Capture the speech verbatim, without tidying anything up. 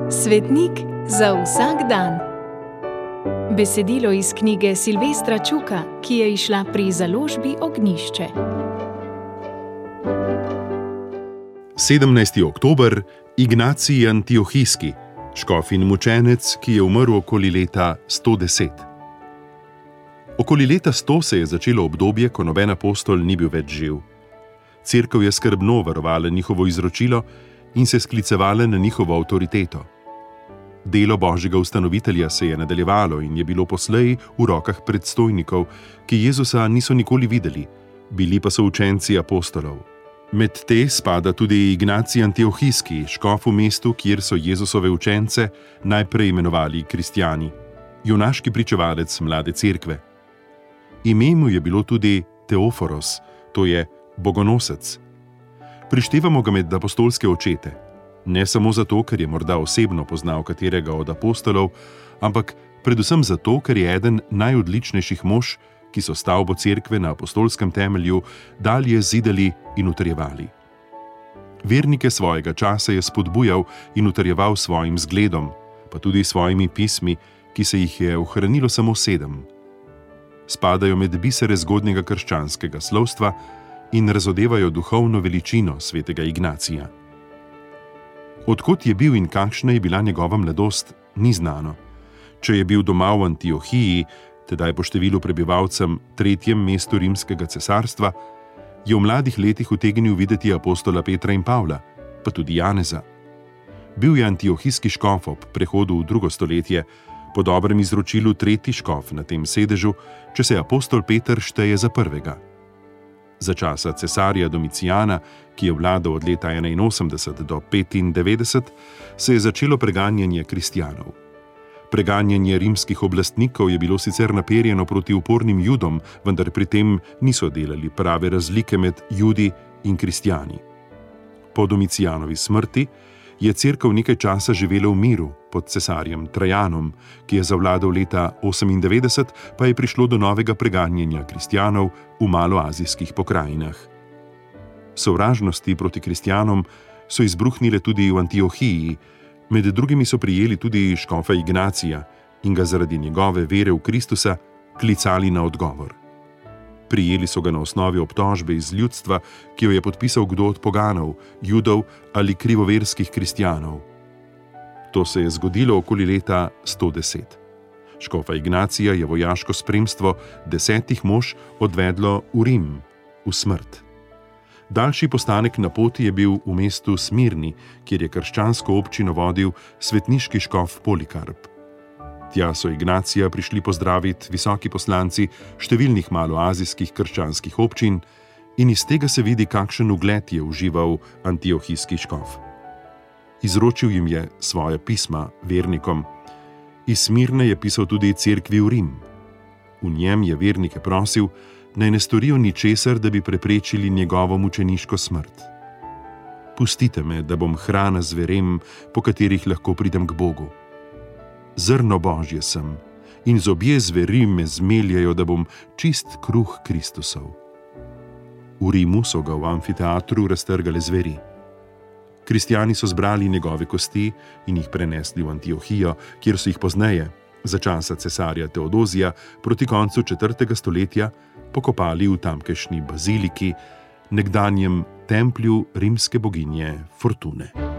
Svetnik za vsak dan. Besedilo iz knjige Silvestra Čuka, ki je izšla pri založbi Ognjišče. sedemnajsti oktober, Ignacij Antiohijski, škof in mučenec, ki je umrl okoli leta sto deset. Okoli leta sto se je začelo obdobje, ko noben apostol ni bil več živ. Cerkev je skrbno varovala njihovo izročilo in se sklicevala na njihovo avtoriteto. Delo Božjega ustanovitelja se je nadaljevalo in je bilo poslej v rokah predstojnikov, ki Jezusa niso nikoli videli, bili pa so učenci apostolov. Med te spada tudi Ignacij Antiohijski, škof v mestu, kjer so Jezusove učence najprej imenovali kristjani, junaški pričevalec mlade cerkve. Ime mu je bilo tudi Teoforos, to je bogonosec. Prištevamo ga med apostolske očete, ne samo zato, ker je morda osebno poznal katerega od apostolov, ampak predvsem zato, ker je eden najodličnejših mož, ki so stavbo cerkve na apostolskem temelju dalje zidali in utrjevali. Vernike svojega časa je spodbujal in utrjeval svojim zgledom, pa tudi svojimi pismi, ki se jih je ohranilo samo sedem. Spadajo med bisere zgodnjega krščanskega slovstva in razodevajo duhovno veličino svetega Ignacija. Odkot je bil in kakšna je bila njegova mladost, ni znano. Če je bil doma v Antiohiji, tedaj po številu prebivalcem tretjem mestu rimskega cesarstva, je v mladih letih utegnil videti apostola Petra in Pavla, pa tudi Janeza. Bil je antiohijski škof ob prehodu v drugo stoletje, po dobrem izročilu tretji škof na tem sedežu, če se apostol Peter šteje za prvega. Za časa cesarja Domicijana, ki je vladal od leta enainosemdeset do petindevetdeset, se je začelo preganjanje kristjanov. Preganjanje rimskih oblastnikov je bilo sicer naperjeno proti upornim Judom, vendar pri tem niso delali prave razlike med Judi in kristjani. Po Domicijanovi smrti je cerkev nekaj časa živela v miru pod cesarjem Trajanom, ki je zavladal leta osemindevetdeset, pa je prišlo do novega preganjanja kristjanov v maloazijskih pokrajinah. Sovražnosti proti kristjanom so izbruhnile tudi v Antiohiji, med drugimi so prijeli tudi škofa Ignacija in ga zaradi njegove vere v Kristusa klicali na odgovor. Prijeli so ga na osnovi obtožbe iz ljudstva, ki jo je podpisal kdo od poganov, Judov ali krivoverskih kristjanov. To se je zgodilo okoli leta sto deset. Škofa Ignacija je vojaško spremstvo desetih mož odvedlo v Rim, v smrt. Daljši postanek na poti je bil v mestu Smirni, kjer je krščansko občino vodil svetniški škof Polikarp. Tja so Ignacija prišli pozdraviti visoki poslanci številnih maloazijskih krščanskih občin in iz tega se vidi, kakšen ugled je užival antiohijski škof. Izročil jim je svoje pisma vernikom. Iz Smirne je pisal tudi cerkvi v Rim. V njem je vernike prosil, naj ne storijo ničesar, da bi preprečili njegovo mučeniško smrt. Pustite me, da bom hrana zverem, po katerih lahko pridem k Bogu. Zrno Božje sem in zobje zveri me zmeljajo, da bom čist kruh Kristusov. V Rimu so ga v amfiteatru raztrgale zveri. Kristjani so zbrali njegove kosti in jih prenesli v Antiohijo, kjer so jih pozneje, za časa cesarja Teodozija, proti koncu četrtega stoletja, pokopali v tamkajšnji baziliki, nekdanjem templju rimske boginje Fortune.